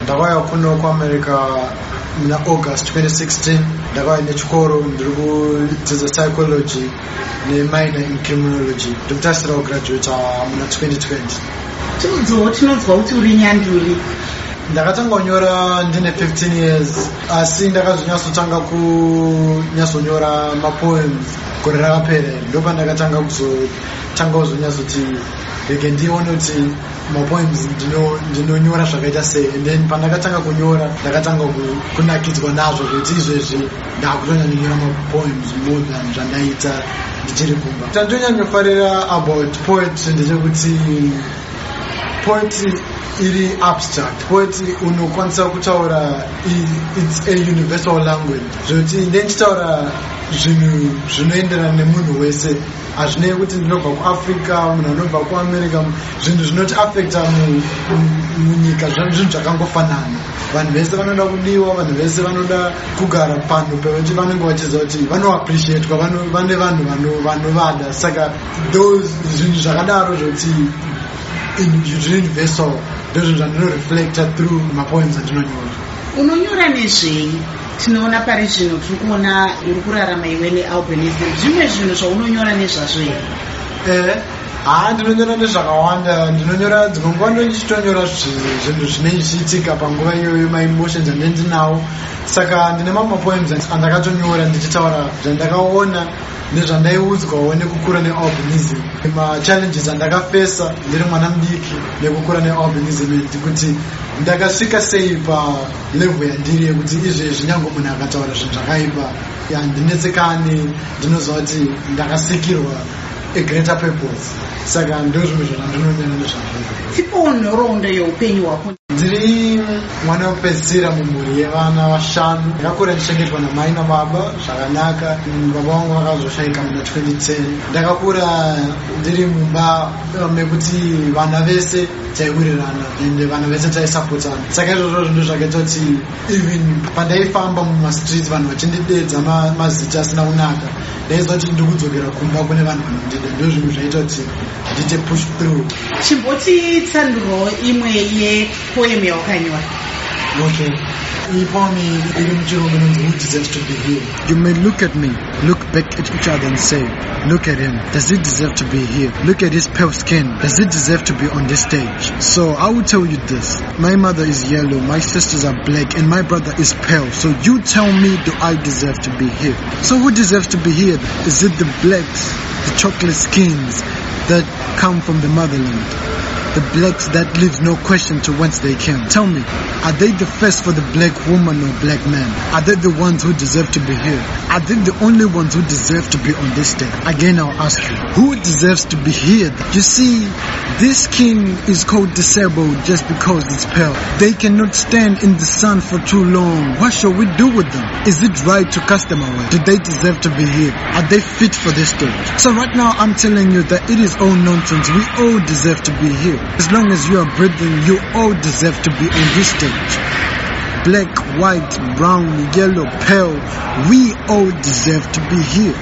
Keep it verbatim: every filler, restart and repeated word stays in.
ndakauya kuno kuAmerica muna August twenty sixteen. Ndakauya nechikoro ndiri kudzidza psychology neminor in criminology. Ndikutasira kugraduate muna twenty twenty. Tiudzowo tinonzwa kuti uri nyanduri. Ndakatanga kunyora ndine fifteen years, asi ndakazonyatsotanga kunyasonyora mapoems gore rakapera. Ndopa ndakatanga kuzotanga kuzonyatsoti rege ndione kuti mapoems ndinonyora zvakaita sei. And then pandakatanga kunyora ndakatanga kunakidzwa nazvo kuti izvezvi ndakutonyanyonyora mapoems more than zvandaita ndichiri kumba. Tandonyanyofarira about poetry ndechekuti poetry iri abstract. Poetry unokwanisa kutaura, it's a universal language. Zvoti ndechitaura zvinhu zvinoenderana nemunhu wese. Hazvinei kuti ndinobva kuAfrica, munhu anobva kuAmerica, zvinhu zvinoti affecta munyika zvinhu zvakangofanana. Vanhu vese vanoda kudiwa, vanhu vese vanoda kugara panhu pekuti vanenge vachiziva kuti vanoappreciatwa, vane vanhu vanovada. Saka those zvinhu zvakadaro zvoti universal ndozvo zvandinoreeflecta through mapoems andinonyora. Unonyora nezvei? Tinoona pari zvino tiri kuona uri kurarama iwe nealbinism. Zvimwe zvinhu zvaunonyora nezvazvo here? Eh, haa ndinonyora nezvakawanda. Ndinonyora dzimwe nguva ndichitonyora zvinhu zvinenge zvichiitika panguva iyoyo, maemotions andinawo. Saka ndine mamwe mapoems andakatonyora ndichitaura zvandakaona nezvandaiudzwawo nekukura nealbinism, machallenges andakafesa ndiri mwana mudiki nekukura nealbinism, kuti ndakasvika sei palevel yandiri yekuti izvezvi nyange munhu akataura zvinhu zvakaipa handinetsekani, ndinoziva kuti ndakasikirwa a greater purpose. Saka ndozvimwe zvandinonyora nezvazvo. Tipowo nhoroondo yeupenyu hwako. Ndiri mwana wekupedzisira mumhuri yevana vashanu. Ndakakura ndichengetwa namai nababa zvakanaka. Baba vangu vakazoshaika muna twenty ten. Ndakakura ndiri mumba mekuti vana vese taiwirirana ende vana vese taisapotana. Saka izvozvo zvinhu zvakaita kuti even pandaifamba mumastreet vanhu vachindidedza mazita asina kunaka, ndaiziva kuti ndiri kudzokera kumba kune vanhu vanondida. Ndo zvinhu zvaita kuti ndiite push through. Chimboti tsanduro imwe yepoem yawakanyora. Okay. Who deserves to be here? You may look at me, look back at each other and say, look at him, does he deserve to be here? Look at his pale skin, does he deserve to be on this stage? So I will tell you this, my mother is yellow, my sisters are black, and my brother is pale. So you tell me, do I deserve to be here? So who deserves to be here? Is it the blacks, the chocolate skins that come from the motherland? The blacks that leaves no question to whence they came. Tell me, are they the first for the black woman or black man? Are they the ones who deserve to be here? Are they the only ones who deserve to be on this stage? Again, I'll ask you, who deserves to be here? You see, this skin is called disabled just because it's pale. They cannot stand in the sun for too long. What shall we do with them? Is it right to cast them away? Do they deserve to be here? Are they fit for this stage? So right now, I'm telling you that it is all nonsense. We all deserve to be here. As long as you are breathing, you all deserve to be on this stage. Black, white, brown, yellow, pale, we all deserve to be here.